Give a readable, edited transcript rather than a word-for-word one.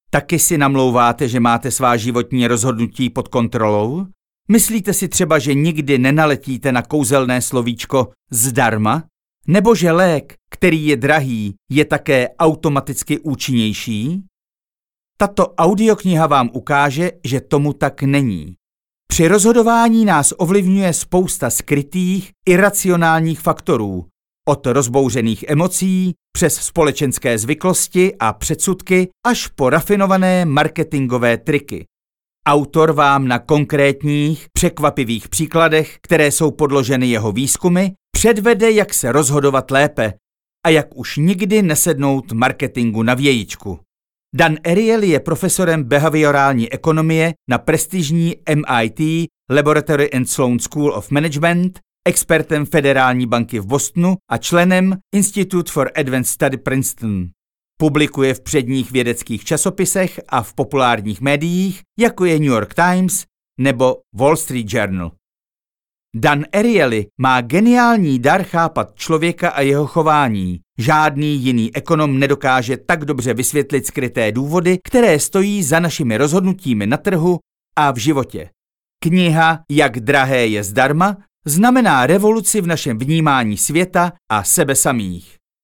Taky si namlouváte, že máte svá životní rozhodnutí pod kontrolou? Myslíte si třeba, že nikdy nenaletíte na kouzelné slovíčko zdarma? Nebo že lék, který je drahý, je také automaticky účinnější? Tato audiokniha vám ukáže, že tomu tak není. Při rozhodování nás ovlivňuje spousta skrytých, iracionálních faktorů, od rozbouřených emocí, přes společenské zvyklosti a předsudky až po rafinované marketingové triky. Autor vám na konkrétních, překvapivých příkladech, které jsou podloženy jeho výzkumy, předvede, jak se rozhodovat lépe a jak už nikdy nesednout marketingu na vějičku. Dan Ariely je profesorem behaviorální ekonomie na prestižní MIT Laboratory and Sloan School of Management, expertem Federální banky v Bostonu a členem Institute for Advanced Study Princeton. Publikuje v předních vědeckých časopisech a v populárních médiích, jako je New York Times nebo Wall Street Journal. Dan Ariely má geniální dar chápat člověka a jeho chování. Žádný jiný ekonom nedokáže tak dobře vysvětlit skryté důvody, které stojí za našimi rozhodnutími na trhu a v životě. Kniha Jak drahé je zdarma znamená revoluci v našem vnímání světa a sebe samých.